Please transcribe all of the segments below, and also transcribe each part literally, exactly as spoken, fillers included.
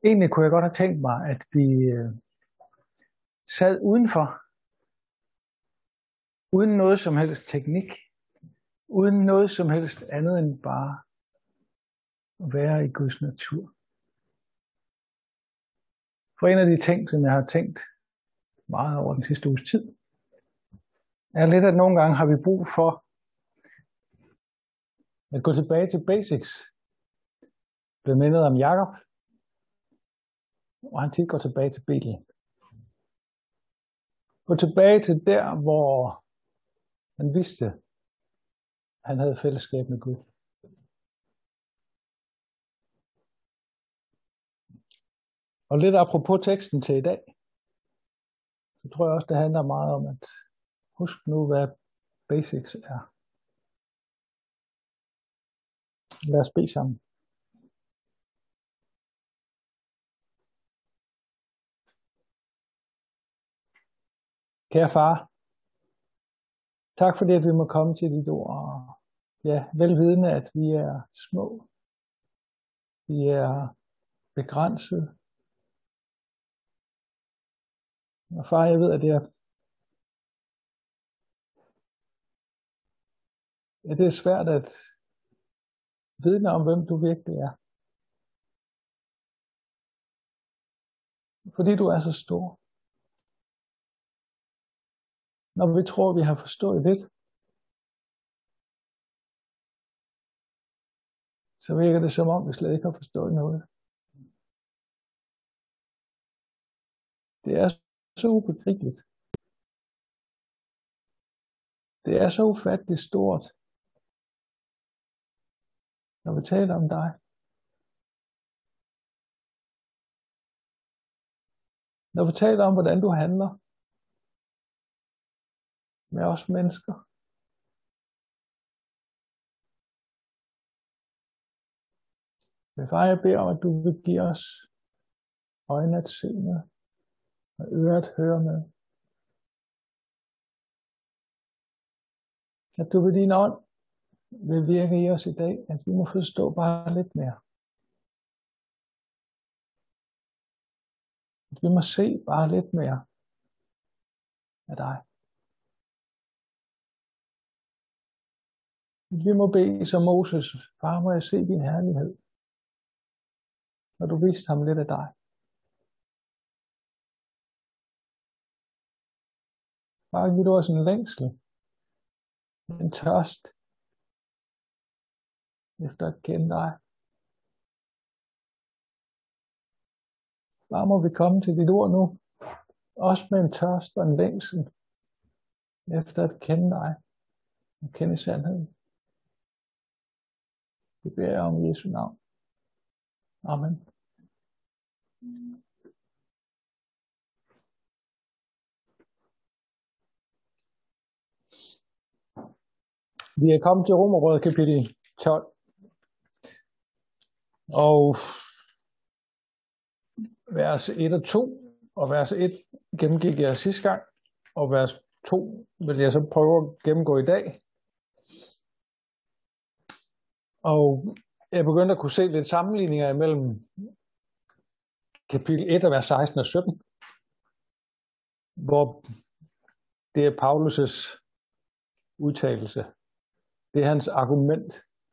Egentlig kunne jeg godt have tænkt mig, at vi øh, sad udenfor, uden noget som helst teknik, uden noget som helst andet end bare at være i Guds natur. For en af de ting, som jeg har tænkt meget over den sidste uges tid, er lidt, at nogle gange har vi brug for at gå tilbage til basics. Jeg blev mindet om Jakob, og han tit går tilbage til Bethel. Gå tilbage til der, hvor han vidste, at han havde fællesskab med Gud. Og lidt apropos teksten til i dag, så tror jeg også, det handler meget om, at husk nu, hvad basics er. Lad os bede sammen. Kære far, tak fordi, at vi må komme til dit ord, og ja, velvidende, at vi er små. Vi er begrænset. Og far, jeg ved, at det er, at det er svært at vidne om, hvem du virkelig er. Fordi du er så stor. Når vi tror, vi har forstået lidt, så virker det som om, vi slet ikke har forstået noget. Det er så ubegribeligt. Det er så ufatteligt stort, når vi taler om dig. Når vi taler om, hvordan du handler med os mennesker. Men far, jeg beder om, at du vil give os øjne at se med, og ører at høre med. At du ved din ånd vil virke i os i dag, at vi må forstå bare lidt mere. At vi må se bare lidt mere af dig. At vi må bede som Moses, far, må jeg se din herlighed, når du viste ham lidt af dig. Far, giv du os en længsel, en tørst efter at kende dig. Far, må vi komme til dit ord nu, også med en tørst og en længsel efter at kende dig og kende sandheden. Det beder jeg om i Jesu navn. Amen. Vi er kommet til Romerbrevet kapitel tolv. Og vers et og to, og vers et gennemgik jeg sidste gang, og vers to vil jeg så prøve at gennemgå i dag. Og jeg begyndte at kunne se lidt sammenligninger imellem kapitel et og vers seksten og sytten, hvor det er Paulus' udtalelse. Det er hans argument,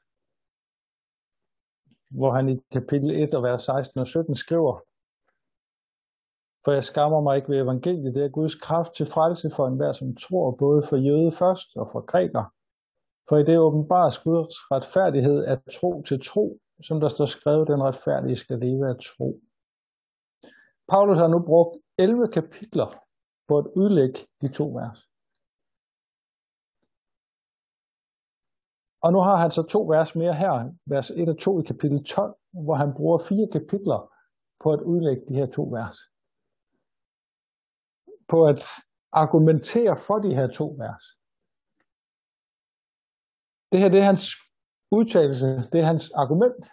hvor han i kapitel et og vers seksten og sytten skriver: For jeg skammer mig ikke ved evangeliet, det er Guds kraft til frelse for enhver, som tror, både for jøde først og for græker. For i det åbenbares Guds retfærdighed af tro til tro, som der står skrevet, den retfærdige skal leve af tro. Paulus har nu brugt elleve kapitler på at udlægge de to vers. Og nu har han så to vers mere her, vers et og to i kapitel tolv, hvor han bruger fire kapitler på at udlægge de her to vers. På at argumentere for de her to vers. Det her, det er hans udtalelse, det er hans argument.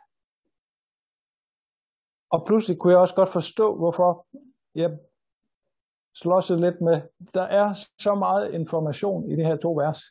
Og pludselig kunne jeg også godt forstå, hvorfor jeg slåsede lidt med, der er så meget information i de her to vers.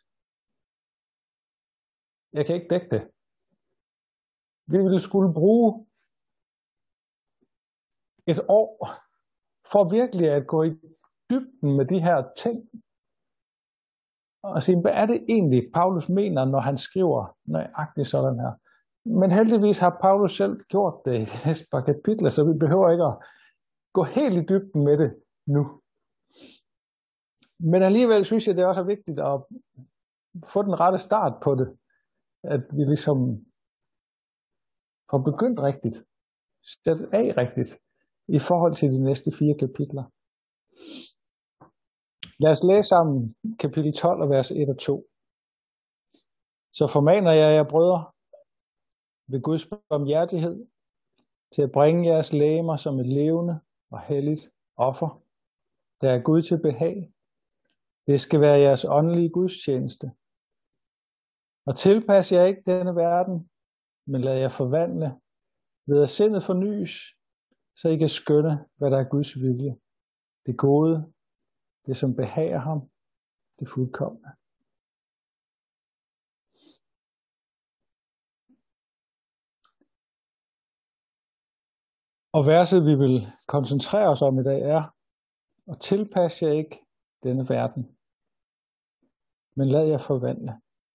Jeg kan ikke dække det. Vi ville skulle bruge et år for virkelig at gå i dybden med de her ting. Og sige, hvad er det egentlig, Paulus mener, når han skriver nøjagtigt sådan her. Men heldigvis har Paulus selv gjort det i de næste par kapitler, så vi behøver ikke at gå helt i dybden med det nu. Men alligevel synes jeg, det også er vigtigt at få den rette start på det. At vi ligesom får begyndt rigtigt. Sætte af rigtigt i forhold til de næste fire kapitler. Lad os læse sammen kapitel tolv og vers et og to. Så formaner jeg jer, brødre, ved Guds barmhjertighed, til at bringe jeres legemer som et levende og helligt offer, der er Gud til behag. Det skal være jeres åndelige gudstjeneste. Og tilpas jer ikke denne verden, men lad jer forvandle ved at sindet fornyes, så I kan skønne, hvad der er Guds vilje. Det gode, det som behager ham, det fuldkomne. Og verset, vi vil koncentrere os om i dag, er: og tilpas jer ikke denne verden, men lad jer forvandle.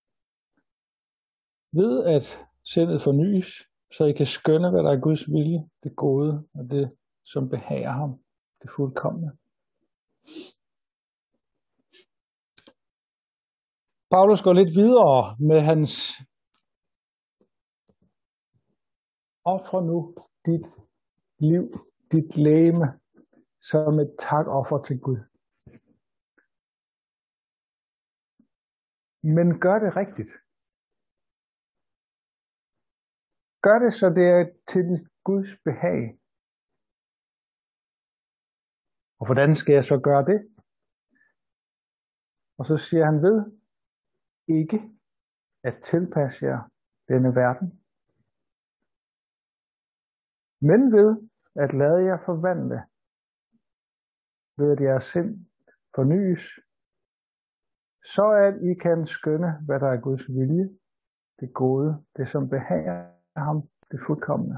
Ved at sindet fornyes, så I kan skønne, hvad der er Guds vilje, det gode og det, som behager ham, det fuldkomne. Paulus går lidt videre med hans ofre nu dit liv, dit legeme, som et takoffer til Gud. Men gør det rigtigt. Gør det, så det er til Guds behag. Og hvordan skal jeg så gøre det? Og så siger han ved ikke at tilpasse jer denne verden, men ved at lade jer forvandle, ved at jeres sind fornyes, så at I kan skønne, hvad der er Guds vilje, det gode, det som behager ham, det fuldkomne.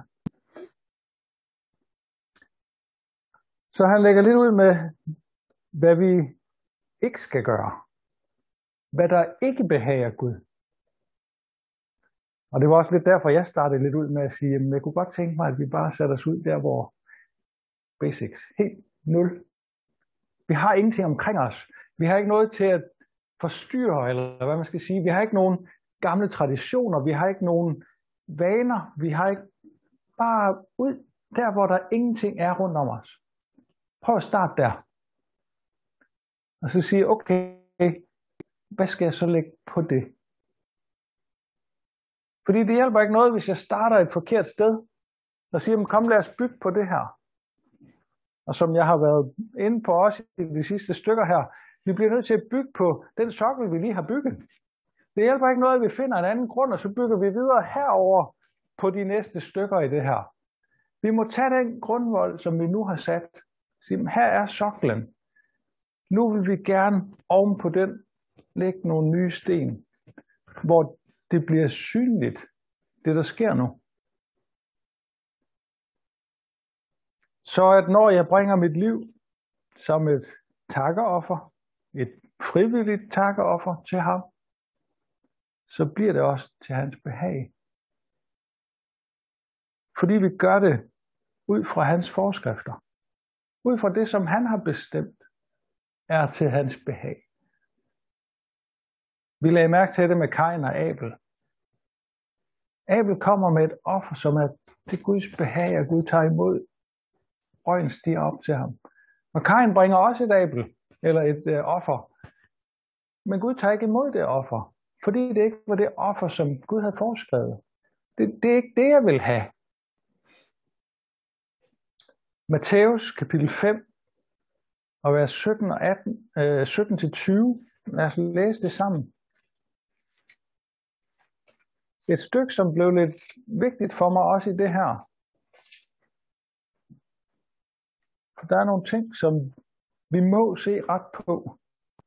Så han lægger lidt ud med, hvad vi ikke skal gøre. Hvad der ikke behager Gud. Og det var også lidt derfor, jeg startede lidt ud med at sige, at jeg kunne godt tænke mig, at vi bare satte os ud der, hvor basics, helt nul. Vi har ingenting omkring os. Vi har ikke noget til at forstyrre, eller hvad man skal sige. Vi har ikke nogen gamle traditioner. Vi har ikke nogen vaner. Vi har ikke bare ud der, hvor der ingenting er rundt om os. Prøv at starte der. Og så sige, okay, hvad skal jeg så lægge på det? Fordi det hjælper ikke noget, hvis jeg starter et forkert sted, og siger, kom lad os bygge på det her. Og som jeg har været inde på også i de sidste stykker her, vi bliver nødt til at bygge på den sokkel, vi lige har bygget. Det hjælper ikke noget, at vi finder en anden grund, og så bygger vi videre herover på de næste stykker i det her. Vi må tage den grundvold, som vi nu har sat. Sige, her er soklen. Nu vil vi gerne oven på den lægge nogle nye sten, hvor det bliver synligt, det der sker nu. Så at når jeg bringer mit liv som et takkeoffer, et frivilligt takkeoffer til ham, så bliver det også til hans behag. Fordi vi gør det ud fra hans forskrifter. Ud fra det, som han har bestemt, er til hans behag. Vi lagde mærke til det med Kain og Abel. Abel kommer med et offer, som er til Guds behag, og Gud tager imod. Røgen stiger op til ham. Og Kain bringer også et Abel, eller et øh, offer. Men Gud tager ikke imod det offer, fordi det ikke var det offer, som Gud havde foreskrevet. Det, det er ikke det, jeg vil have. Matthæus kapitel fem, og vers sytten og atten, øh, sytten til tyve. Lad os læse det sammen. Et stykke, som blev lidt vigtigt for mig også i det her. For der er nogle ting, som vi må se ret på.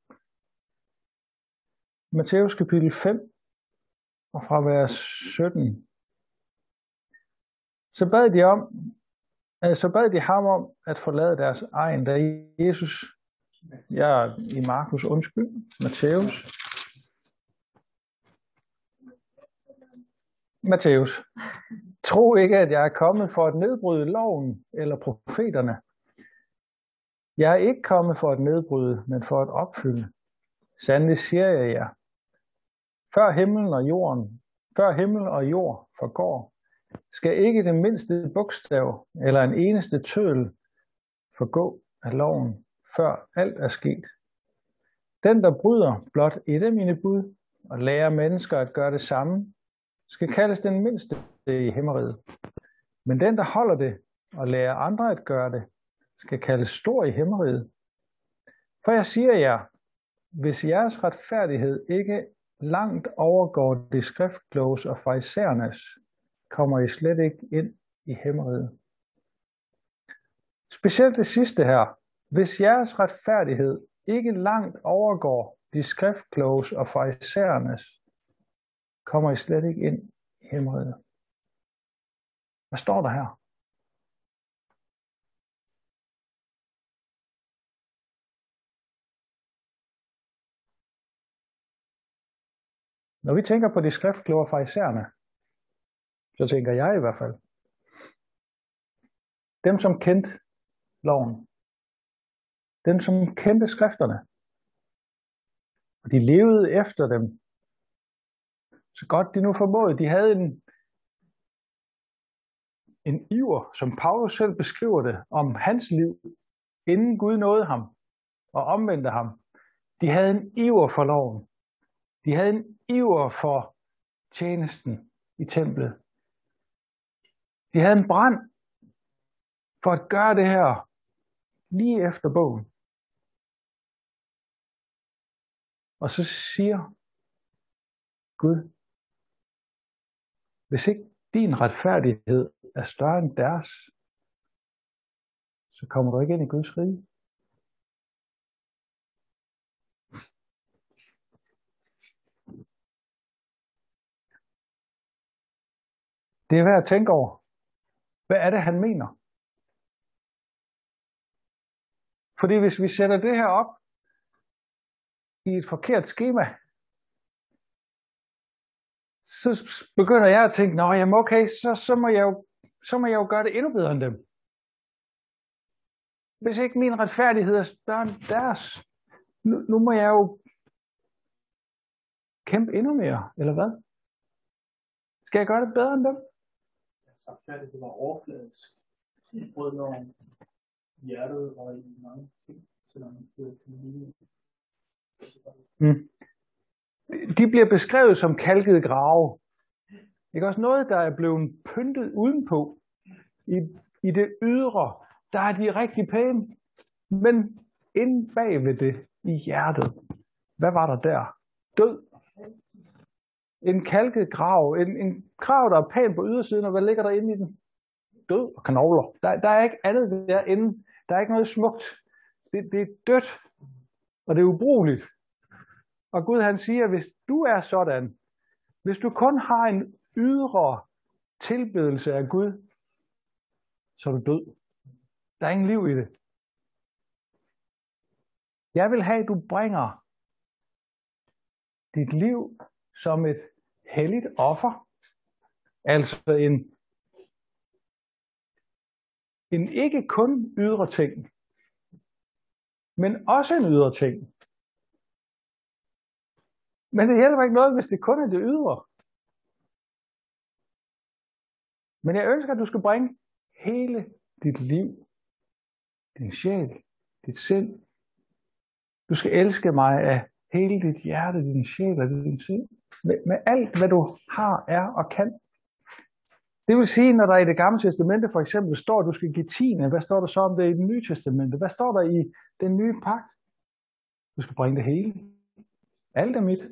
Matthæus kapitel fem, og fra vers sytten. Så bad de om, Så bad de ham om at forlade deres egen, da Jesus, jeg er i Markus, undskyld, Matthæus. Matthæus. Tro ikke, at jeg er kommet for at nedbryde loven eller profeterne. Jeg er ikke kommet for at nedbryde, men for at opfylde. Sandelig siger jeg jer. Før himlen og jorden, før himmel og jord forgår, skal ikke det mindste bogstav eller en eneste tøddel forgå af loven, før alt er sket. Den, der bryder blot et af mine bud og lærer mennesker at gøre det samme, skal kaldes den mindste i himmeriget. Men den, der holder det og lærer andre at gøre det, skal kaldes stor i himmeriget. For jeg siger jer, hvis jeres retfærdighed ikke langt overgår de skriftkloges og farisæernes, kommer I slet ikke ind i himmeriget. Specielt det sidste her. Hvis jeres retfærdighed ikke langt overgår de skriftkloges og farisæernes, kommer I slet ikke ind i himmeriget. Hvad står der her? Når vi tænker på de skriftkloge og farisæerne, så tænker jeg i hvert fald, dem som kendte loven, dem som kendte skrifterne, og de levede efter dem, så godt de nu formåede. De havde en, en iver, som Paulus selv beskriver det, om hans liv, inden Gud nåede ham og omvendte ham. De havde en iver for loven. De havde en iver for tjenesten i templet. De havde en brand for at gøre det her lige efter bogen. Og så siger Gud, hvis ikke din retfærdighed er større end deres, så kommer du ikke ind i Guds rige. Det er værd at tænke over. Hvad er det, han mener? Fordi hvis vi sætter det her op i et forkert skema, så begynder jeg at tænke, nå jamen okay, så, så, må jeg jo, så må jeg jo gøre det endnu bedre end dem. Hvis ikke min retfærdighed er større end deres, nu, nu må jeg jo kæmpe endnu mere, eller hvad? Skal jeg gøre det bedre end dem? Retfærdighed var overfladisk. Både når hjertet og i mange ting, selvom det er til livet. Mm. De bliver beskrevet som kalkede grave. Ikke også noget, der er blevet pyntet udenpå. I, i det ydre, der er de rigtig pæne. Men inde bag ved det, i hjertet, hvad var der der? Død. En kalket grav. En, en grav, der er pæn på ydersiden, og hvad ligger der inde i den? Død og knogler. Der, der er ikke andet derinde. Der er ikke noget smukt. Det, det er dødt. Og det er ubrugeligt. Og Gud han siger, hvis du er sådan, hvis du kun har en ydre tilbedelse af Gud, så er du død. Der er ingen liv i det. Jeg vil have, at du bringer dit liv som et helligt offer. Altså en, en ikke kun ydre ting, men også en ydre ting. Men det hjælper ikke noget, hvis det kun er det ydre. Men jeg ønsker, at du skal bringe hele dit liv, din sjæl, dit sind. Du skal elske mig af hele dit hjerte, din sjæl og din sind. Med, med alt, hvad du har, er og kan. Det vil sige, når der i det gamle testamente for eksempel står, at du skal give tiende, hvad står der så om det i det nye testamente? Hvad står der i den nye pagt? Du skal bringe det hele. Alt er mit.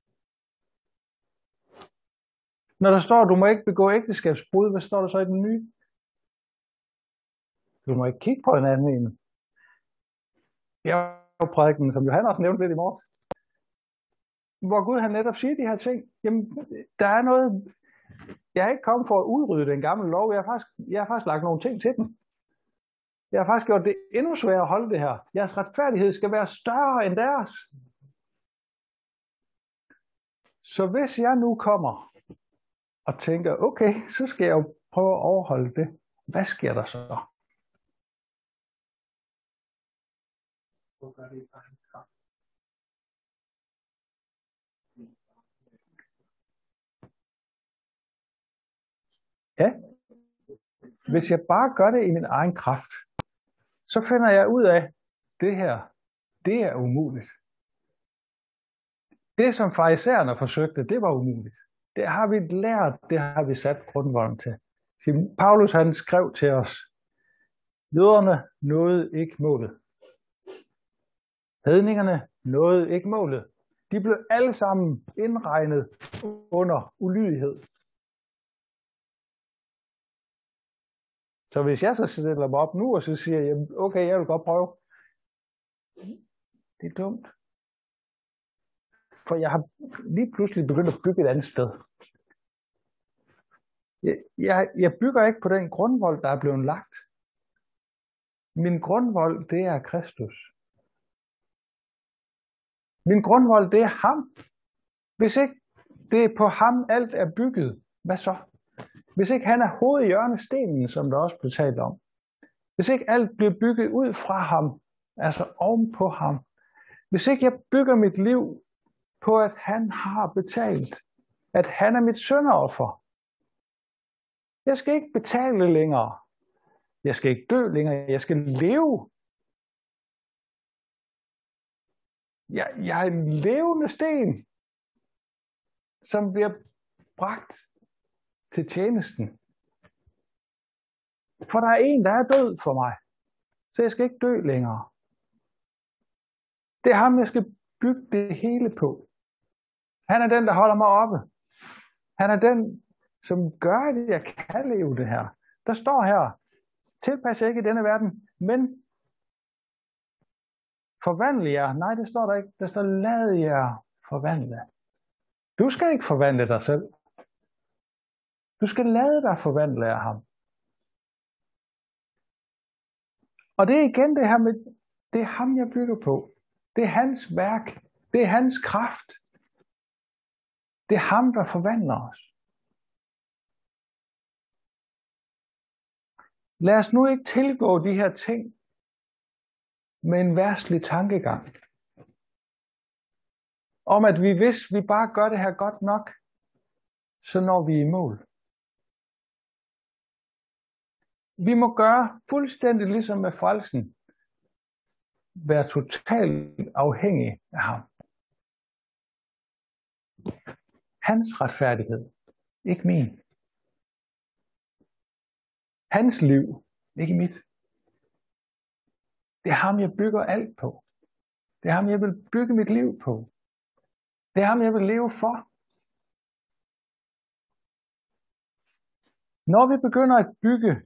Når der står, at du må ikke begå ægteskabsbrud, hvad står der så i den nye? Du må ikke kigge på en anden en. Jeg har jo prædiken, som Johan også nævnte lidt i morges, hvor Gud han netop siger de her ting. Jamen, der er noget, jeg er ikke kommet for at udrydde den gamle lov, jeg har faktisk, jeg har faktisk lagt nogle ting til den. Jeg har faktisk gjort det endnu sværere at holde det her. Jeres retfærdighed skal være større end deres. Så hvis jeg nu kommer og tænker, okay, så skal jeg jo prøve at overholde det. Hvad sker der så? Ja, hvis jeg bare gør det i min egen kraft, så finder jeg ud af, det her, det er umuligt. Det, som farisæerne forsøgte, det var umuligt. Det har vi lært, det har vi sat grundvolden til. Paulus han skrev til os, jøderne nåede ikke målet. Hedningerne nåede ikke målet. De blev alle sammen indregnet under ulydighed. Så hvis jeg så stiller mig op nu, og så siger jeg, okay, jeg vil godt prøve. Det er dumt. For jeg har lige pludselig begyndt at bygge et andet sted. Jeg, jeg, jeg bygger ikke på den grundvold, der er blevet lagt. Min grundvold, det er Kristus. Min grundvold, det er ham. Hvis ikke det er på ham, alt er bygget, hvad så? Hvis ikke han er hovedhjørnestenen, som der også blev talt om. Hvis ikke alt bliver bygget ud fra ham, altså oven på ham. Hvis ikke jeg bygger mit liv på, at han har betalt, at han er mit synderoffer. Jeg skal ikke betale længere. Jeg skal ikke dø længere. Jeg skal leve. Jeg, jeg er en levende sten, som bliver bragt til tjenesten. For der er en, der er død for mig. Så jeg skal ikke dø længere. Det er ham, jeg skal bygge det hele på. Han er den, der holder mig oppe. Han er den, som gør, at jeg kan leve det her. Der står her, tilpas jer ikke i denne verden, men forvandle jer. Nej, det står der ikke. Der står, lad jer forvandle. Du skal ikke forvandle dig selv. Du skal lade dig forvandle af ham. Og det er igen det her med, det er ham, jeg bygger på. Det er hans værk. Det er hans kraft. Det er ham, der forvandler os. Lad os nu ikke tilgå de her ting med en verdslig tankegang. Om at vi, hvis vi bare gør det her godt nok, så når vi i mål. Vi må gøre fuldstændig ligesom med frelsen. Være totalt afhængig af ham. Hans retfærdighed, ikke min. Hans liv, ikke mit. Det er ham, jeg bygger alt på. Det er ham, jeg vil bygge mit liv på. Det er ham, jeg vil leve for. Når vi begynder at bygge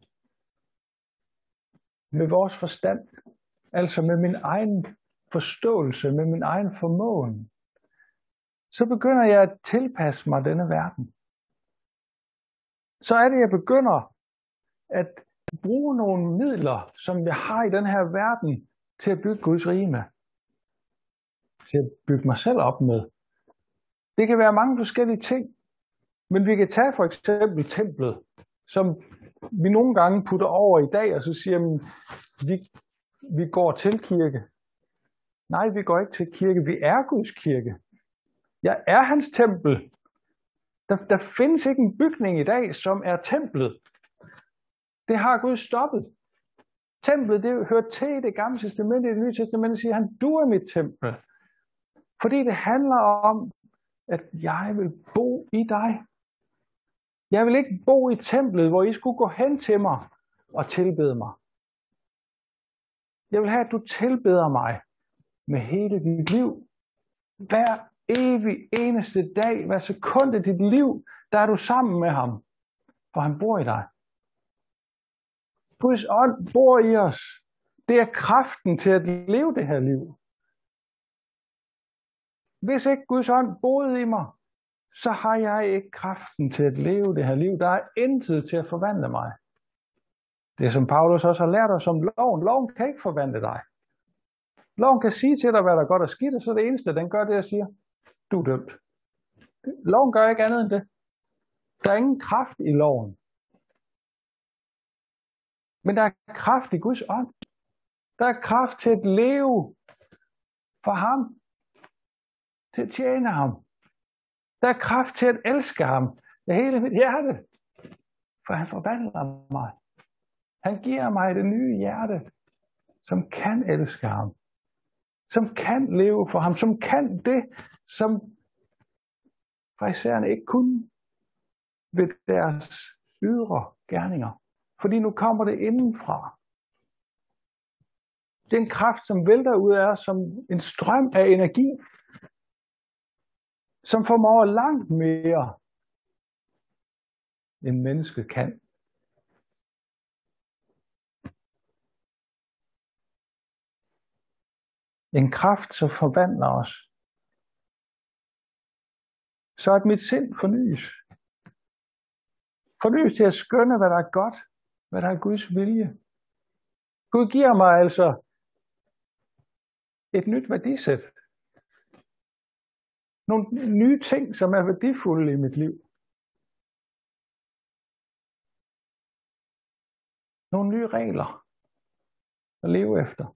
med vores forstand, altså med min egen forståelse, med min egen formåen, så begynder jeg at tilpasse mig denne verden. Så er det, jeg begynder at bruge nogle midler, som jeg har i den her verden, til at bygge Guds rige med. Til at bygge mig selv op med. Det kan være mange forskellige ting, men vi kan tage for eksempel templet, som vi nogle gange putter over i dag, og så siger vi, vi går til kirke. Nej, vi går ikke til kirke, vi er Guds kirke. Jeg er hans tempel. Der, der findes ikke en bygning i dag, som er templet. Det har Gud stoppet. Templet, det hører til i det gamle testamente. I det nye testamente siger han, du er mit tempel. Fordi det handler om, at jeg vil bo i dig. Jeg vil ikke bo i templet, hvor I skulle gå hen til mig og tilbede mig. Jeg vil have, at du tilbeder mig med hele dit liv. Hver evig eneste dag, hver sekund af dit liv, der er du sammen med ham. For han bor i dig. Guds ånd bor i os. Det er kraften til at leve det her liv. Hvis ikke Guds ånd boede i mig, så har jeg ikke kraften til at leve det her liv. Der er intet til at forvandle mig. Det som Paulus også har lært os om loven. Loven kan ikke forvandle dig. Loven kan sige til dig, hvad der er godt og skidt, og så det eneste, den gør det, at siger, du er dømt. Loven gør ikke andet end det. Der er ingen kraft i loven. Men der er kraft i Guds ånd. Der er kraft til at leve for ham. Til at tjene ham. Der er kraft til at elske ham med hele mit hjerte. For han forvandler mig. Han giver mig det nye hjerte, som kan elske ham. Som kan leve for ham. Som kan det, som farisæerne ikke kunne ved deres ydre gerninger. Fordi nu kommer det indenfra. Det er en kraft, som vælter ud af os som en strøm af energi, som formår langt mere, end mennesket kan. En kraft, som forvandler os. Så at mit sind fornyes. Fornyes til at skønne, hvad der er godt, hvad der er Guds vilje. Gud giver mig altså et nyt værdisæt. Nogle nye ting, som er værdifulde i mit liv. Nogle nye regler at leve efter.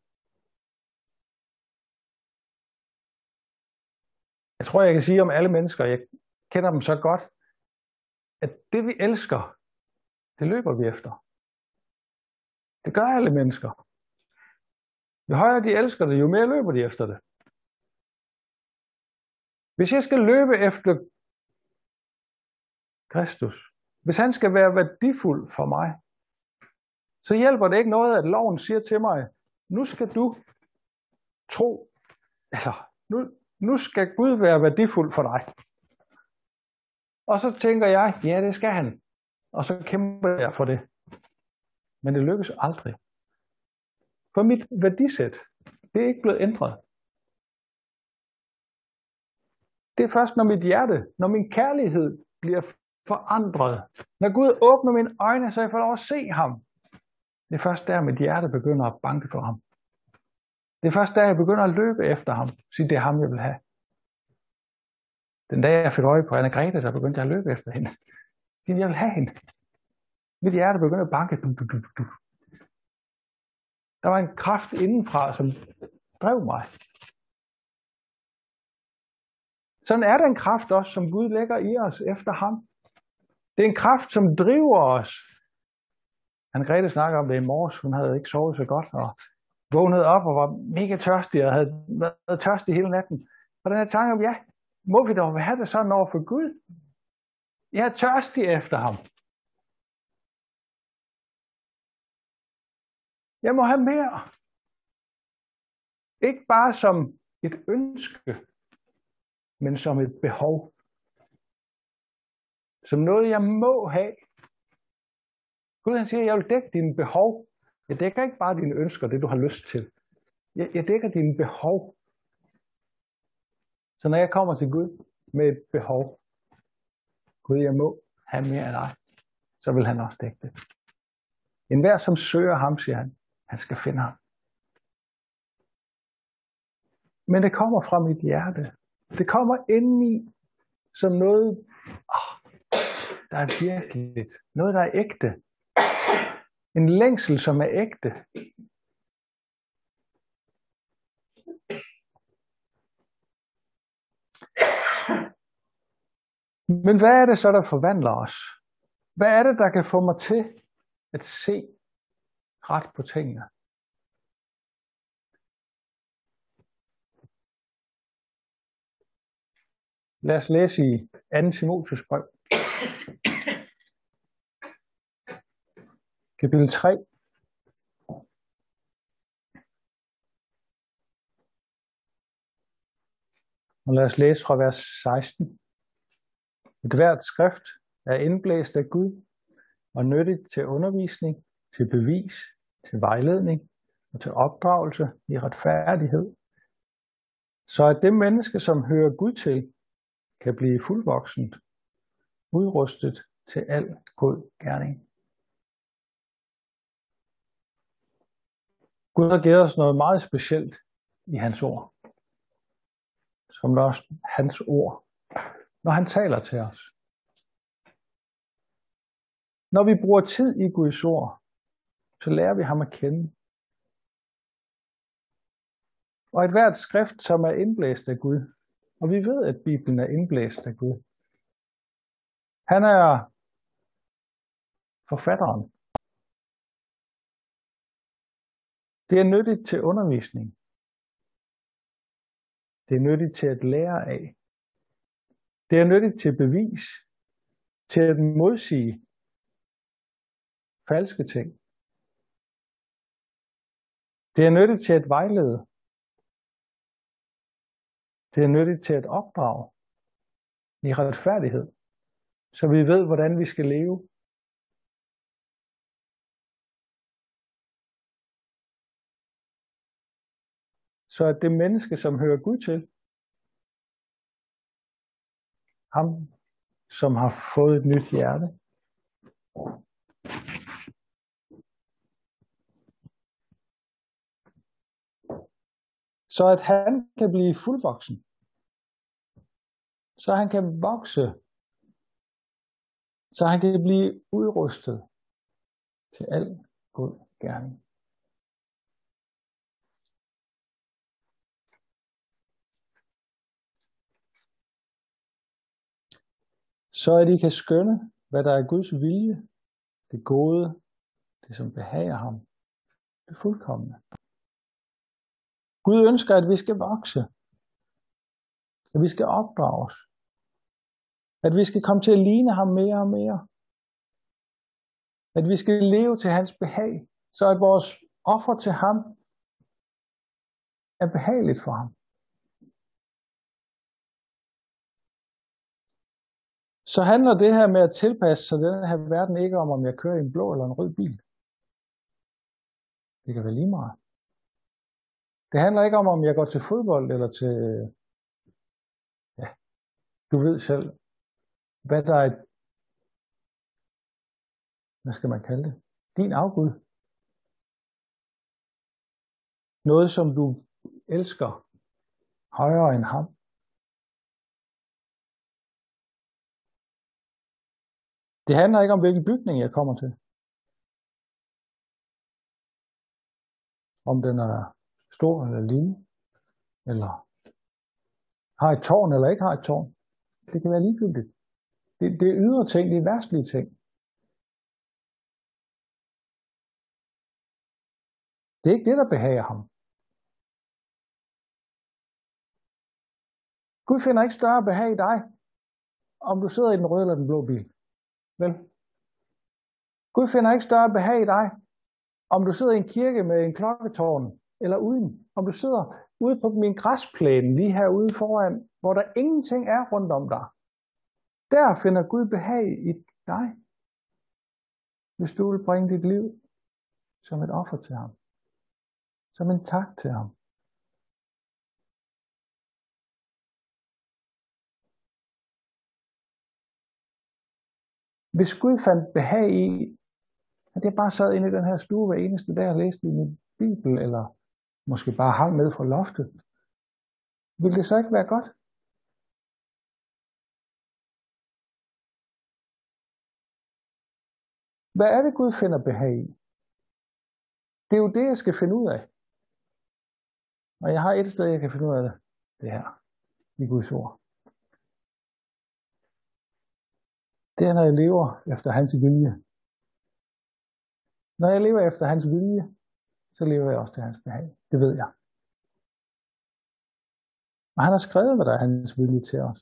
Jeg tror, jeg kan sige om alle mennesker, jeg kender dem så godt, at det vi elsker, det løber vi efter. Det gør alle mennesker. Jo højere de elsker det, jo mere løber de efter det. Hvis jeg skal løbe efter Kristus, hvis han skal være værdifuld for mig, så hjælper det ikke noget, at loven siger til mig, nu skal du tro, altså nu, nu skal Gud være værdifuld for dig. Og så tænker jeg, ja, det skal han. Og så kæmper jeg for det. Men det lykkes aldrig. For mit værdisæt, det er ikke blevet ændret. Det er først, når mit hjerte, når min kærlighed bliver forandret. Når Gud åbner mine øjne, så jeg får lov at se ham. Det er først der, mit hjerte begynder at banke for ham. Det er først der, jeg begynder at løbe efter ham. Sige, det er ham, jeg vil have. Den dag, jeg fik øje på Anne-Grethe, der begyndte jeg at løbe efter hende. Jeg vil have hende. Mit hjerte begyndte at banke. Du, du, du, du. Der var en kraft indenfra, som drev mig. Sådan er den kraft også, som Gud lægger i os efter ham. Det er en kraft, som driver os. Anne-Grethe snakker om det i morges. Hun havde ikke sovet så godt, og vågnede op og var mega tørstig, og havde været tørstig hele natten. Og den her tanke om, ja, må vi dog have det sådan over for Gud? Jeg er tørstig efter ham. Jeg må have mere. Ikke bare som et ønske, men som et behov. Som noget, jeg må have. Gud han siger, jeg vil dække dine behov. Jeg dækker ikke bare dine ønsker, det du har lyst til. Jeg, jeg dækker dine behov. Så når jeg kommer til Gud med et behov, Gud, jeg må have mere af dig, så vil han også dække det. En hver, som søger ham, siger han, han skal finde ham. Men det kommer fra mit hjerte. Det kommer indeni som noget, åh, der er virkeligt. Noget, der er ægte. En længsel, som er ægte. Men hvad er det så, der forvandler os? Hvad er det, der kan få mig til at se ret på tingene? Lad os læse i anden Timotheus brev. Kapitel tre. Og lad os læse fra vers seksten. Et hvert skrift er indblæst af Gud og nyttigt til undervisning, til bevis, til vejledning og til opdragelse i retfærdighed, så at det menneske, som hører Gud til, kan blive fuldvoksent, udrustet til al god gerning. Gud har givet os noget meget specielt i hans ord. Som er også hans ord, når han taler til os. Når vi bruger tid i Guds ord, så lærer vi ham at kende. Og et hvert skrift, som er indblæst af Gud, og vi ved, at Bibelen er indblæst af Gud. Han er forfatteren. Det er nyttigt til undervisning. Det er nyttigt til at lære af. Det er nyttigt til bevis, til at modsige falske ting. Det er nyttigt til at vejlede. Det er nyttigt til at opdrage i retfærdighed, så vi ved, hvordan vi skal leve. Så at det menneske, som hører Gud til, ham, som har fået et nyt hjerte, så at han kan blive fuldvoksen, så han kan vokse, så han kan blive udrustet til al god gerning. Så at I kan skønne, hvad der er Guds vilje, det gode, det som behager ham, det fuldkomne. Gud ønsker, at vi skal vokse, at vi skal opdrages, at vi skal komme til at ligne ham mere og mere, at vi skal leve til hans behag, så at vores offer til ham er behageligt for ham. Så handler det her med at tilpasse sig den her verden ikke om, om jeg kører i en blå eller en rød bil. Det kan være lige meget. Det handler ikke om, om jeg går til fodbold eller til, ja, du ved selv, hvad der er, hvad skal man kalde det, din afgud. Noget, som du elsker højere end ham. Det handler ikke om, hvilken bygning jeg kommer til. Om den er stor eller lille, eller har et tårn eller ikke har et tårn. Det kan være ligegyldigt. Det, det er ydre ting, det er verdslige ting. Det er ikke det, der behager ham. Gud finder ikke større behag i dig, om du sidder i den røde eller den blå bil. Vel? Gud finder ikke større behag i dig, om du sidder i en kirke med en klokketårn, eller uden. Om du sidder ude på min græsplæne, lige herude foran, hvor der ingenting er rundt om dig. Der finder Gud behag i dig, hvis du vil bringe dit liv som et offer til ham. Som en tak til ham. Hvis Gud fandt behag i, at jeg bare sad inde i den her stue hver eneste dag og læste i min bibel, eller måske bare hang ned fra loftet, ville det så ikke være godt? Hvad er det, Gud finder behag i? Det er jo det, jeg skal finde ud af. Og jeg har et sted, jeg kan finde ud af det. Det her. I Guds ord. Det er, når jeg lever efter hans vilje. Når jeg lever efter hans vilje, så lever jeg også til hans behag. Det ved jeg. Og han har skrevet, hvad der er hans vilje til os.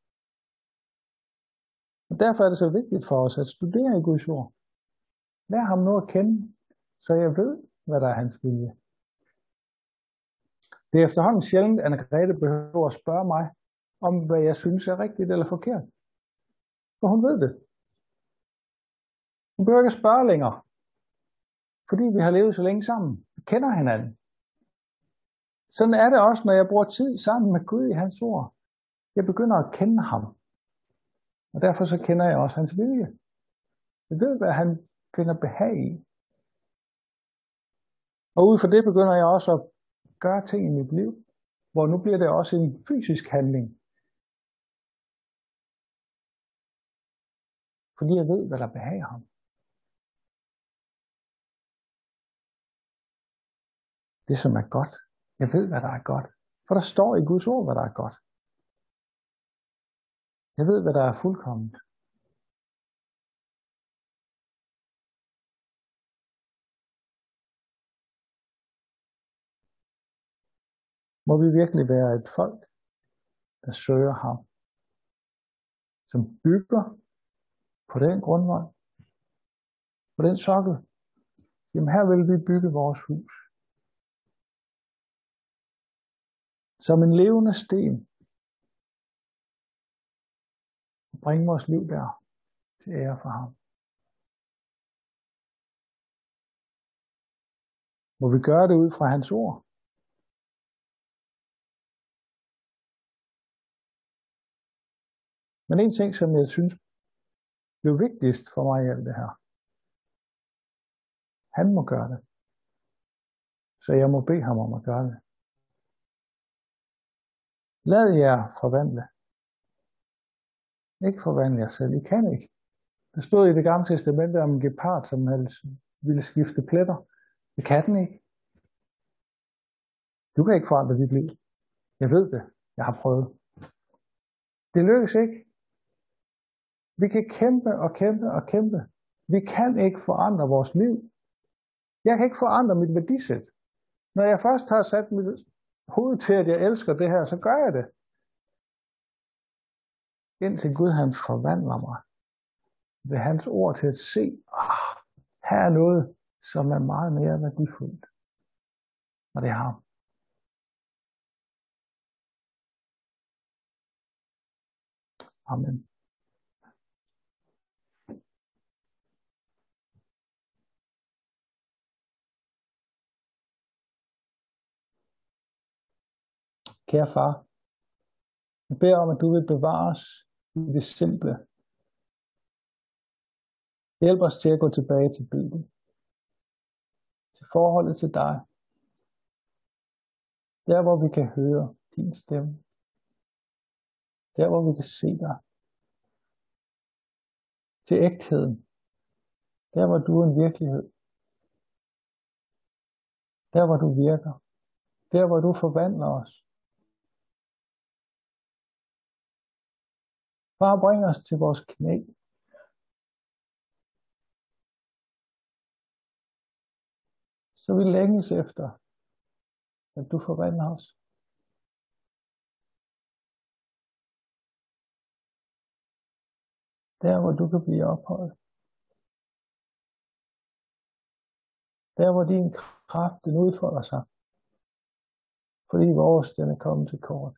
Og derfor er det så vigtigt for os at studere i Guds ord. Lær ham nu at kende, så jeg ved, hvad der er hans vilje. Det er efterhånden sjældent, at Anne-Grethe behøver at spørge mig, om hvad jeg synes er rigtigt eller forkert. For hun ved det. Hun behøver ikke at spørge længere. Fordi vi har levet så længe sammen. Vi kender hinanden. Sådan er det også, når jeg bruger tid sammen med Gud i hans ord. Jeg begynder at kende ham. Og derfor så kender jeg også hans vilje. Jeg ved, hvad han finder behag i. Og ud fra det begynder jeg også at gøre ting i mit liv, hvor nu bliver det også en fysisk handling. Fordi jeg ved, hvad der behager ham. Det, som er godt. Jeg ved, hvad der er godt. For der står i Guds ord, hvad der er godt. Jeg ved, hvad der er fuldkomment. Må vi virkelig være et folk, der søger ham. Som bygger på den grundvold. På den sokkel. Jamen her vil vi bygge vores hus. Som en levende sten. Og bringe vores liv der til ære for ham. Må vi gøre det ud fra hans ord. Men en ting, som jeg synes blev vigtigst for mig i alt det her. Han må gøre det. Så jeg må bede ham om at gøre det. Lad jer forvandle. Ikke forvandle jer selv. I kan ikke. Der stod i det gamle testamente om en gepard, som ville skifte pletter. Det kan den ikke. Du kan ikke forandre dit liv. Jeg ved det. Jeg har prøvet. Det lykkes ikke. Vi kan kæmpe og kæmpe og kæmpe. Vi kan ikke forandre vores liv. Jeg kan ikke forandre mit værdisæt. Når jeg først har sat mit hoved til, at jeg elsker det her, så gør jeg det. Indtil Gud han forvandler mig ved hans ord til at se, ah, her er noget, som er meget mere værdifuldt. Og det er ham. Amen. Kære far, jeg beder om, at du vil bevare os i det simple. Hjælp os til at gå tilbage til Bibelen. Til forholdet til dig. Der, hvor vi kan høre din stemme. Der, hvor vi kan se dig. Til ægtheden. Der, hvor du er en virkelighed. Der, hvor du virker. Der, hvor du forvandler os. Far, bring os til vores knæ. Så vi længes efter, at du forvandler os. Der, hvor du kan blive ophøjet. Der, hvor din kraft den udfolder sig. Fordi vores den er kommet til kort.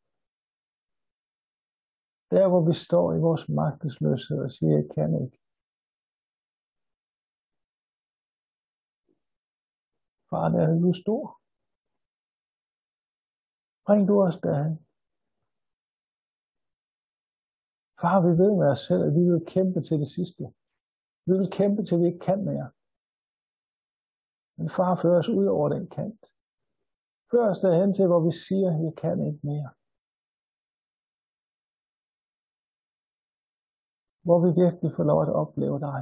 Der, hvor vi står i vores magtesløshed og siger, jeg kan ikke. Far, der er du stor. Bring du os derhen. Far, vi ved med os selv, at vi vil kæmpe til det sidste. Vi vil kæmpe til vi ikke kan mere. Men far, fører os ud over den kant. Før os derhen til, hvor vi siger, at jeg kan ikke mere. Hvor vi virkelig får lov at opleve dig.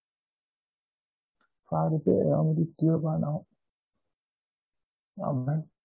Far, det beder jeg om i dit dyrebare navn. Amen.